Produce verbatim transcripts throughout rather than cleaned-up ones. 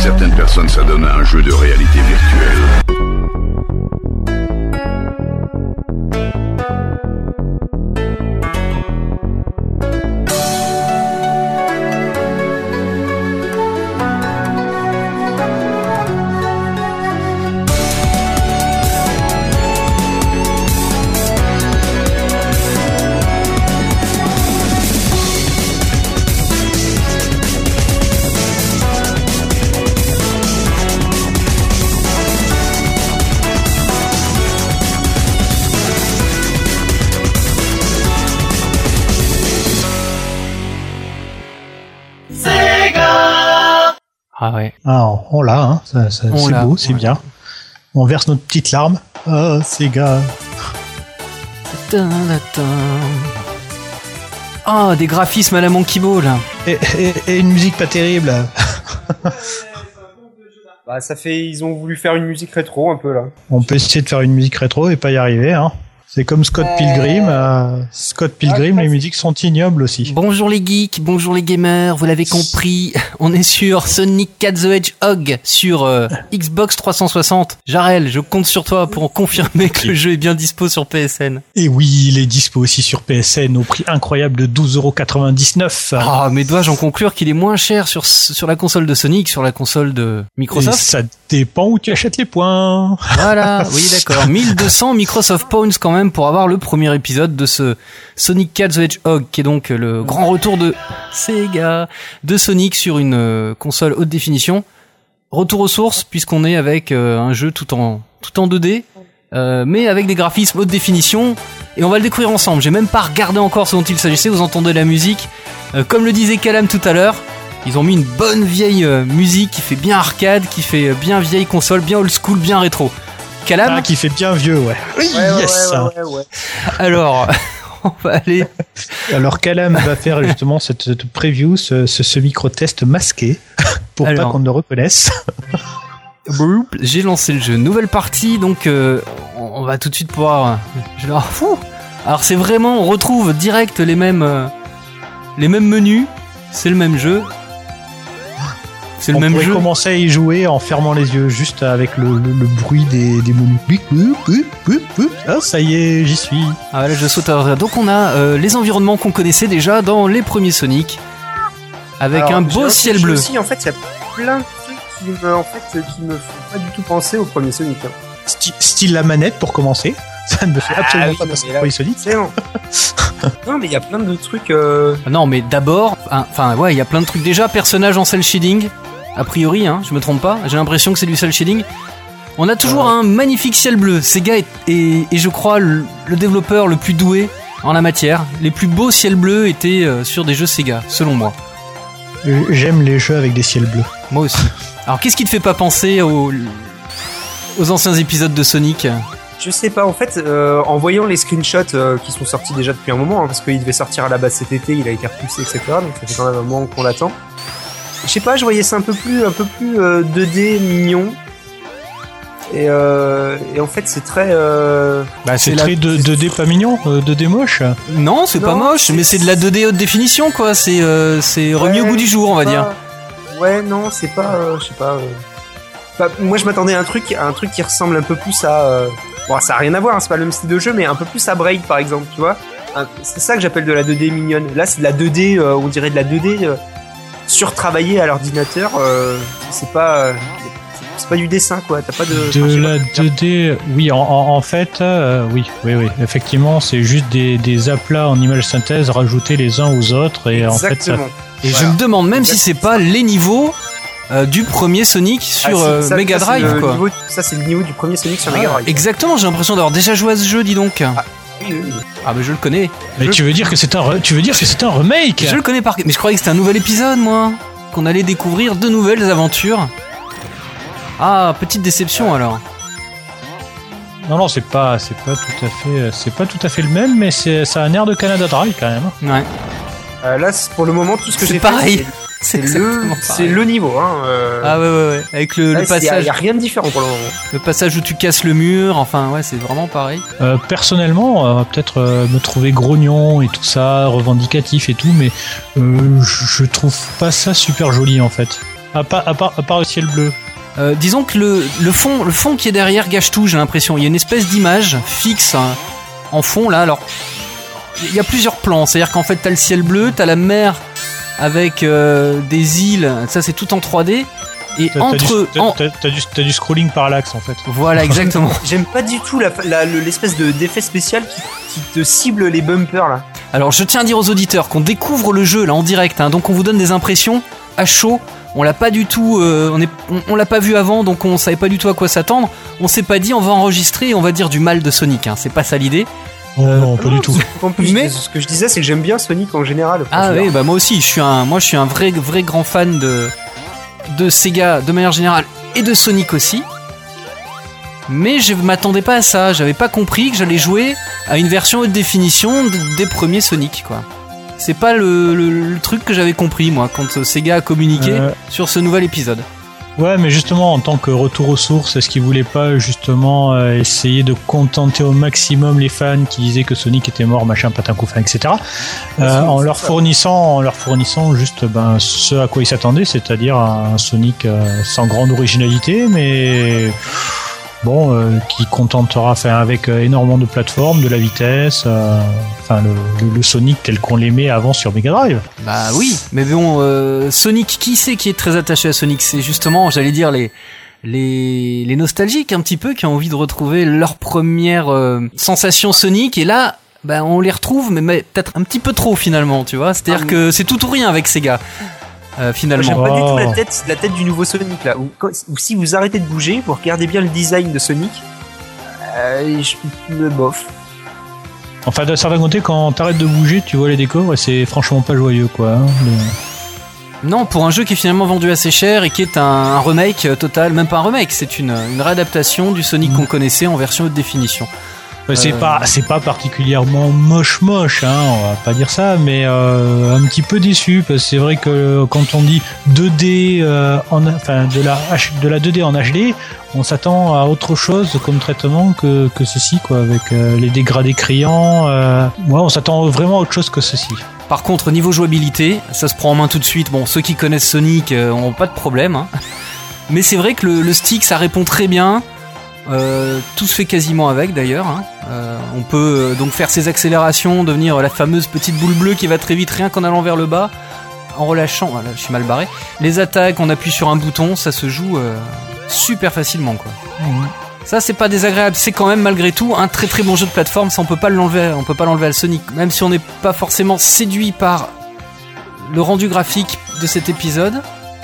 certaines personnes s'adonnent à un jeu de réalité virtuelle. Ah ouais. Ah, on l'a, hein. Ça, ça, On c'est l'a, beau, c'est ouais. bien. On verse notre petite larme. Ah, Sega. Ah, oh, des graphismes à la Monkey Ball. Et, et, et une musique pas terrible. Bah, ça fait, ils ont voulu faire une musique rétro un peu là. On peut essayer de faire une musique rétro et pas y arriver, hein. C'est comme Scott Pilgrim. Euh, Scott Pilgrim, les musiques sont ignobles aussi. Bonjour les geeks, bonjour les gamers, vous l'avez compris, on est sur Sonic quatre the Hedgehog sur euh, Xbox trois cent soixante. Jarel, je compte sur toi pour confirmer que le jeu est bien dispo sur P S N. Et oui, il est dispo aussi sur P S N au prix incroyable de douze euros quatre-vingt-dix-neuf. Ah, mais dois-je en conclure qu'il est moins cher sur, sur la console de Sonic, sur la console de Microsoft? Et ça dépend où tu achètes les points. Voilà, oui d'accord. mille deux cents Microsoft Points quand même pour avoir le premier épisode de ce Sonic quatre the Hedgehog, qui est donc le grand retour de Sega, de Sonic sur une euh, console haute définition. Retour aux sources, puisqu'on est avec euh, un jeu tout en, tout en deux D, euh, mais avec des graphismes haute définition, et on va le découvrir ensemble. J'ai même pas regardé encore ce dont il s'agissait, vous entendez la musique. Euh, comme le disait Calam tout à l'heure, ils ont mis une bonne vieille euh, musique qui fait bien arcade, qui fait euh, bien vieille console, bien old school, bien rétro. Calam, Ah, qui fait bien vieux, ouais. Oui, Ouais, yes. ouais, ouais, ouais, ouais. alors, on va aller... Alors Calam va faire justement cette, cette preview, ce, ce, ce micro-test masqué, pour Alors. pas qu'on ne le reconnaisse. Boop, j'ai lancé le jeu, nouvelle partie, donc euh, on on va tout de suite pouvoir... Je vais leur... Fou. Alors c'est vraiment, on retrouve direct les mêmes, euh, les mêmes menus, c'est le même jeu. C'est le On même pourrait jeu. commencer à y jouer en fermant les yeux, juste avec le, le, le bruit des, des menus. Bip, bip, bip, bip, bip. Ah, ça y est, j'y suis. Ah voilà, je saute à... Donc on a euh, les environnements qu'on connaissait déjà dans les premiers Sonic, avec Alors, un j'ai beau lancé ciel le jeu bleu. Aussi, en fait, il y a plein de trucs qui me, en fait, qui me font pas du tout penser au premier Sonic. Hein. Sti- style la manette pour commencer. Ça ne me fait absolument oui, pas penser mais au là, premier Sonic. C'est bon. Non, mais il y a plein de trucs. Euh... Ah non, mais d'abord, enfin ouais, il y a plein de trucs déjà. Personnage en cel shading, a priori, hein, je me trompe pas. J'ai l'impression que c'est du cel shading. On a toujours Ouais. un magnifique ciel bleu. Sega est, est, est je crois, le, le développeur le plus doué en la matière. Les plus beaux ciels bleus étaient euh, sur des jeux Sega, selon moi. Euh, J'aime les jeux avec des ciels bleus. Moi aussi. Alors, qu'est-ce qui te fait pas penser aux, aux anciens épisodes de Sonic? Je sais pas, en fait, euh, en voyant les screenshots euh, qui sont sortis déjà depuis un moment, hein, parce qu'il devait sortir à la base cet été, il a été repoussé, et cetera. Donc ça fait quand même un moment qu'on l'attend. Je sais pas, je voyais ça un peu plus, un peu plus euh, deux D mignon. Et, euh, et en fait, c'est très. Euh... Bah, c'est C'est très la- deux D pas mignon, euh, deux D moche. Non, c'est Non, pas moche, c'est- mais c'est de la deux D haute définition, quoi. C'est euh, c'est remis au Ouais, goût du jour, on va c'est dire. pas- Ouais, non, c'est pas. Euh, je sais pas. Euh... Bah, moi, je m'attendais à un truc, à un truc qui ressemble un peu plus à. Euh... Bon, ça a rien à voir, hein, c'est pas le même style de jeu, mais un peu plus à Braid, par exemple, tu vois. Un- C'est ça que j'appelle de la deux D mignonne. Là, c'est de la deux D, euh, on dirait de la deux D euh, surtravaillée à l'ordinateur. Euh, c'est pas. Euh, c'est pas du dessin, quoi. T'as pas de. enfin, je De sais la pas. deux D, oui, en, en, en fait, euh, oui, oui, oui, effectivement, c'est juste des, des aplats en image synthèse rajoutés les uns aux autres et en fait, ça, Exactement. Et Voilà. je me demande même si c'est pas les niveaux euh, du premier Sonic sur Ah, si, euh, ça- Mega ça, c'est Drive, le quoi. niveau- ça, c'est le niveau du premier Sonic sur Ah, Mega Drive. exactement, j'ai l'impression d'avoir déjà joué à ce jeu, dis donc. Ah, Oui, oui, oui. mais je le connais. mais je, tu veux dire que c'est un, re- tu veux dire que c'est un remake? je le connais par. Mais je croyais que c'était un nouvel épisode, moi. Qu'on allait découvrir de nouvelles aventures. Ah, petite déception alors. Non, non, c'est pas, c'est pas tout à fait, c'est pas tout à fait le même, mais c'est, ça a un air de Canada Dry quand même. Ouais. Euh, là, c'est- pour le moment, tout ce que C'est j'ai pareil. fait, C'est c'est- c'est le, exactement c'est pareil. le niveau. Hein, euh, Ah ouais, ouais, ouais. Avec le, là, le c'est- y a- passage, y a rien de différent pour le moment. le passage où tu casses le mur. Enfin, ouais, c'est vraiment pareil. Euh, personnellement, euh, peut-être euh, me trouver grognon et tout ça, revendicatif et tout, mais euh, je je trouve pas ça super joli en fait. À part, à part, à part le ciel bleu. Euh, disons que le, le fond, le fond qui est derrière gâche tout, j'ai l'impression. Il y a une espèce d'image fixe hein, en fond là. Alors, il y a plusieurs plans. C'est-à-dire qu'en fait, t'as le ciel bleu, t'as la mer avec euh, des îles. Ça, c'est tout en trois D. Et t'as, entre, t'as du, t'as, t'as, du, t'as du scrolling parallaxe en fait. Voilà, exactement. J'aime pas du tout la, la, l'espèce de, d'effet spécial qui, qui te cible les bumpers là. Alors, je tiens à dire aux auditeurs qu'on découvre le jeu là en direct. Hein, donc, on vous donne des impressions à chaud. On l'a pas du tout, euh, on, est, on, on l'a pas vu avant, donc on savait pas du tout à quoi s'attendre. On s'est pas dit, on va enregistrer et on va dire du mal de Sonic. Hein. C'est pas ça l'idée. Oh, euh, non, pas non, du tout. En plus, Mais... ce que je disais, c'est que j'aime bien Sonic en général. Ah oui, bah moi aussi. Je suis un, moi, je suis un vrai, vrai grand fan de de Sega de manière générale et de Sonic aussi. Mais je m'attendais pas à ça. J'avais pas compris que j'allais jouer à une version haute définition de, des premiers Sonic, quoi. C'est pas le, le, le truc que j'avais compris moi quand Sega a communiqué euh... sur ce nouvel épisode. Ouais, mais justement en tant que retour aux sources, est-ce qu'ils voulaient pas justement euh, essayer de contenter au maximum les fans qui disaient que Sonic était mort, machin, patin couffin, et cetera. Euh, en leur fournissant, en leur fournissant juste ben ce à quoi ils s'attendaient, c'est-à-dire un Sonic euh, sans grande originalité, mais bon, euh, qui contentera, enfin, avec euh, énormément de plateformes, de la vitesse, euh, enfin, le, le, le Sonic tel qu'on l'aimait avant sur Mega Drive. Bah oui, mais bon, euh, Sonic, qui c'est qui est très attaché à Sonic ? C'est justement, j'allais dire, les, les, les nostalgiques un petit peu, qui ont envie de retrouver leur première euh, sensation Sonic, et là, bah, on les retrouve, mais, mais peut-être un petit peu trop finalement, tu vois. C'est-à-dire ah, que c'est tout ou rien avec Sega. Euh, finalement. Moi, j'aime oh. pas du tout la tête, la tête du nouveau Sonic là. Ou, quand, ou si vous arrêtez de bouger, vous regardez bien le design de Sonic, euh, je me bof. Enfin, d'un certain côté, quand t'arrêtes de bouger, tu vois les décors et c'est franchement pas joyeux, quoi. Hein, le... Non, pour un jeu qui est finalement vendu assez cher et qui est un, un remake total, même pas un remake, c'est une, une réadaptation du Sonic mmh. qu'on connaissait en version haute définition. Euh, c'est pas c'est pas particulièrement moche moche hein, on va pas dire ça, mais euh, un petit peu déçu parce que c'est vrai que quand on dit deux D euh, en enfin de la de la deux D en H D, on s'attend à autre chose comme traitement que que ceci quoi, avec euh, les dégradés criants. Euh, ouais, on s'attend vraiment à autre chose que ceci. Par contre, niveau jouabilité, ça se prend en main tout de suite. Bon, ceux qui connaissent Sonic euh, ont pas de problème, hein. Mais c'est vrai que le, le stick ça répond très bien. Euh, tout se fait quasiment avec d'ailleurs hein. euh, on peut euh, donc faire ses accélérations, devenir la fameuse petite boule bleue qui va très vite rien qu'en allant vers le bas, en relâchant, voilà, je suis mal barré, les attaques, on appuie sur un bouton, ça se joue euh, super facilement quoi. Mmh. Ça c'est pas désagréable, c'est quand même malgré tout un très très bon jeu de plateforme, ça on peut pas l'enlever, on peut pas l'enlever à le Sonic, même si on n'est pas forcément séduit par le rendu graphique de cet épisode.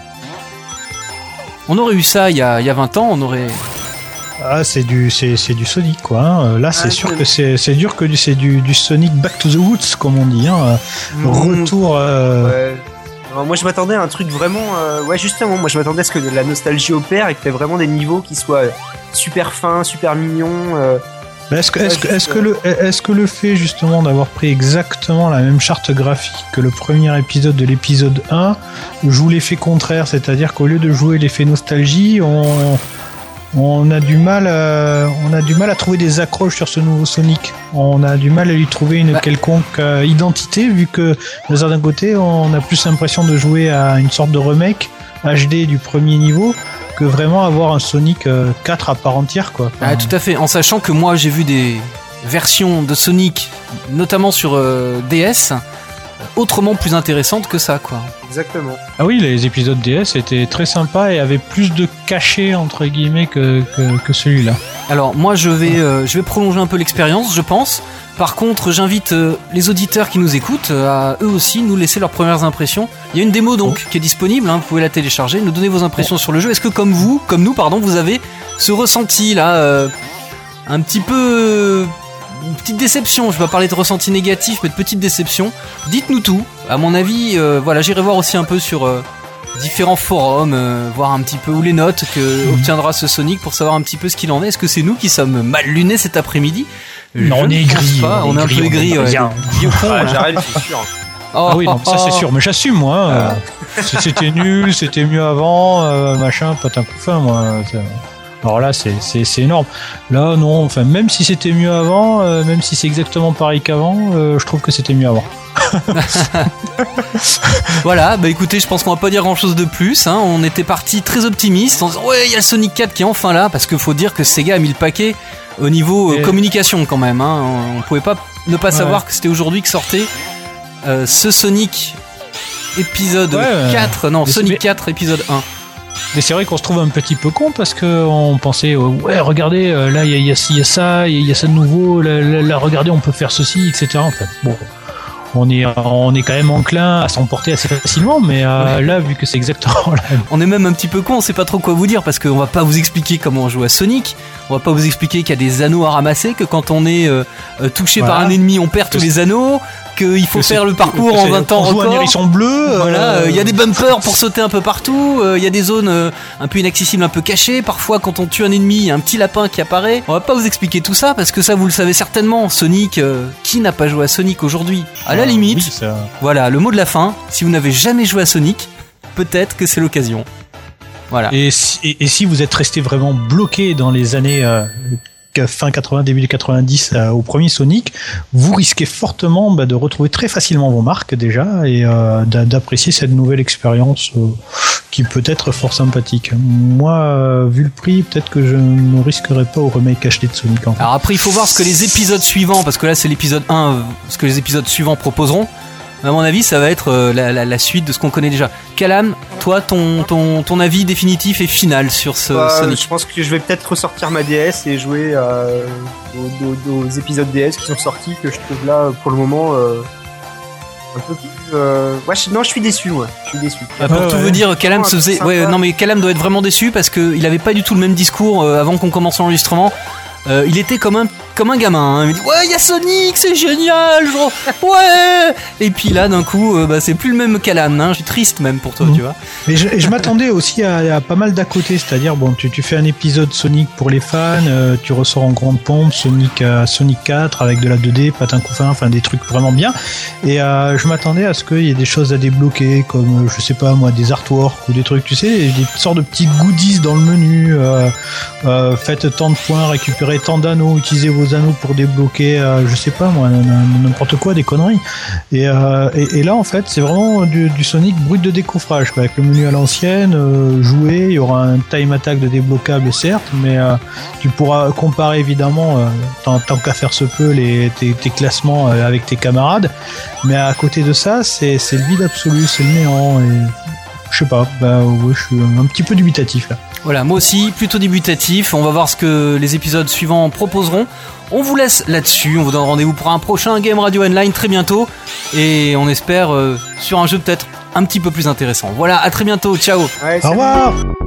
On aurait eu ça il y a, il y a vingt ans, on aurait... Ah, c'est du, c'est, c'est du Sonic, quoi. Hein. Là, c'est ah, sûr c'est... que c'est, c'est dur que du, c'est du, du Sonic Back to the Woods, comme on dit. Hein. Mmh. Retour. Euh... Ouais. Alors, moi, je m'attendais à un truc vraiment. Euh... Ouais, justement, moi, je m'attendais à ce que la nostalgie opère et que t'aies vraiment des niveaux qui soient super fins, super mignons. Euh... Est-ce que, est-ce, que, est-ce, que le, est-ce que le fait, justement, d'avoir pris exactement la même charte graphique que le premier épisode de l'épisode un joue l'effet contraire, c'est-à-dire qu'au lieu de jouer l'effet nostalgie, on. On a du mal, à, on a du mal à trouver des accroches sur ce nouveau Sonic. On a du mal à lui trouver une bah. quelconque euh, identité, vu que d'un certain côté, on a plus l'impression de jouer à une sorte de remake H D du premier niveau que vraiment avoir un Sonic euh, quatre à part entière, quoi. Enfin, ah, tout à fait. En sachant que moi, j'ai vu des versions de Sonic, notamment sur euh, D S, autrement plus intéressantes que ça, quoi. Exactement. Ah oui, les épisodes D S étaient très sympas et avaient plus de cachet entre guillemets que, que, que celui-là. Alors moi je vais, euh, je vais prolonger un peu l'expérience, je pense. Par contre, j'invite euh, les auditeurs qui nous écoutent euh, à eux aussi nous laisser leurs premières impressions. Il y a une démo donc oh. qui est disponible, hein, vous pouvez la télécharger, nous donner vos impressions oh. sur le jeu. Est-ce que comme vous, comme nous, pardon, vous avez ce ressenti là, euh, un petit peu... Euh, une petite déception, je vais pas parler de ressenti négatif, mais de petite déception. Dites-nous tout. À mon avis, euh, voilà, j'irai voir aussi un peu sur euh, différents forums, euh, voir un petit peu où les notes que mmh. obtiendra ce Sonic pour savoir un petit peu ce qu'il en est. Est-ce que c'est nous qui sommes mal lunés cet après-midi ? Non, on est gris. Pas. On, on est un peu gris. Ouais, J'arrête, c'est sûr. Oh, ah oui, non, ça c'est sûr, mais j'assume moi. Hein. Ah. C'était nul, c'était mieux avant, euh, machin, patin couffin, moi. Ça... Alors là, c'est, c'est, c'est énorme. Là, non, enfin, même si c'était mieux avant, euh, même si c'est exactement pareil qu'avant, euh, je trouve que c'était mieux avant. Voilà, bah écoutez, je pense qu'on va pas dire grand chose de plus, hein. On était parti très optimiste en disant ouais, il y a le Sonic quatre qui est enfin là, parce qu'il faut dire que Sega a mis le paquet au niveau euh, Et... communication quand même, hein. On pouvait pas ne pas savoir ouais. que c'était aujourd'hui que sortait euh, ce Sonic épisode ouais, quatre, euh, non, Sonic mais... quatre épisode un. Mais c'est vrai qu'on se trouve un petit peu con parce que on pensait euh, ouais regardez euh, là il y a, y, a, y a ça, il y, y a ça de nouveau, là, là, là regardez on peut faire ceci, et cetera. Enfin, bon, on est on est quand même enclin à s'emporter assez facilement, mais euh, ouais. là vu que c'est exactement là. On est même un petit peu con, on sait pas trop quoi vous dire parce qu'on va pas vous expliquer comment on joue à Sonic, on va pas vous expliquer qu'il y a des anneaux à ramasser, que quand on est euh, touché voilà. par un ennemi on perd tous les anneaux, qu'il faut faire le parcours en vingt temps record. Un hérisson bleu. Voilà, il euh, y a des bumpers pour sauter un peu partout. Il euh, y a des zones euh, un peu inaccessibles, un peu cachées. Parfois, quand on tue un ennemi, il y a un petit lapin qui apparaît. On va pas vous expliquer tout ça parce que ça, vous le savez certainement. Sonic, euh, qui n'a pas joué à Sonic aujourd'hui ? À la ah, limite, oui, ça... voilà, le mot de la fin. Si vous n'avez jamais joué à Sonic, peut-être que c'est l'occasion. Voilà. Et si, et, et si vous êtes resté vraiment bloqué dans les années euh, fin quatre-vingts, début quatre-vingt-dix euh, au premier Sonic, vous risquez fortement bah, de retrouver très facilement vos marques déjà et euh, d'apprécier cette nouvelle expérience euh, qui peut être fort sympathique. Moi, euh, vu le prix, peut-être que je ne risquerais pas au remake acheté de Sonic. En fait. Alors après, il faut voir ce que les épisodes suivants, parce que là c'est l'épisode un, ce que les épisodes suivants proposeront. À mon avis, ça va être euh, la, la, la suite de ce qu'on connaît déjà. Kalam, toi, ton, ton, ton avis définitif et final sur ce bah, Sonic ? Je pense que je vais peut-être ressortir ma D S et jouer euh, aux, aux, aux épisodes D S qui sont sortis, que je trouve là, pour le moment, euh, un peu plus... Euh... Ouais, je, non, je suis déçu, ouais. Je suis déçu. Ah, pour ouais, tout ouais. vous dire, Kalam se faisait... Ouais, non, mais Kalam doit être vraiment déçu parce qu'il avait pas du tout le même discours euh, avant qu'on commence l'enregistrement. Euh, il était comme un, comme un gamin, hein. Il me dit ouais, il y a Sonic, c'est génial, genre, ouais. Et puis là, d'un coup, euh, bah, c'est plus le même Kalam, hein. Je suis triste même pour toi, mmh. tu vois. Et je, et je m'attendais aussi à, à pas mal d'à côté, c'est-à-dire bon, tu, tu fais un épisode Sonic pour les fans, euh, tu ressors en grande pompe Sonic, euh, Sonic quatre avec de la deux D, patin couffin, enfin des trucs vraiment bien. Et euh, je m'attendais à ce qu'il y ait des choses à débloquer, comme je sais pas moi, des artworks ou des trucs, tu sais, des sortes de petits goodies dans le menu. Euh, euh, faites tant de points, récupérez tant d'anneaux, utilisez vos anneaux pour débloquer, euh, je sais pas moi, n'importe quoi, des conneries. Et, euh, et, et là en fait c'est vraiment du, du Sonic brut de décoffrage, quoi, avec le menu à l'ancienne, euh, jouer, il y aura un time attack de débloquable certes, mais euh, tu pourras comparer évidemment, euh, tant, tant qu'à faire se peut, les, tes, tes classements euh, avec tes camarades, mais à côté de ça c'est, c'est le vide absolu, c'est le néant, et je sais pas, bah ouais, je suis un petit peu dubitatif là. Voilà, moi aussi, plutôt débutatif. On va voir ce que les épisodes suivants proposeront. On vous laisse là-dessus. On vous donne rendez-vous pour un prochain Game Radio Online très bientôt. Et on espère euh, sur un jeu peut-être un petit peu plus intéressant. Voilà, à très bientôt. Ciao. Ouais, au revoir.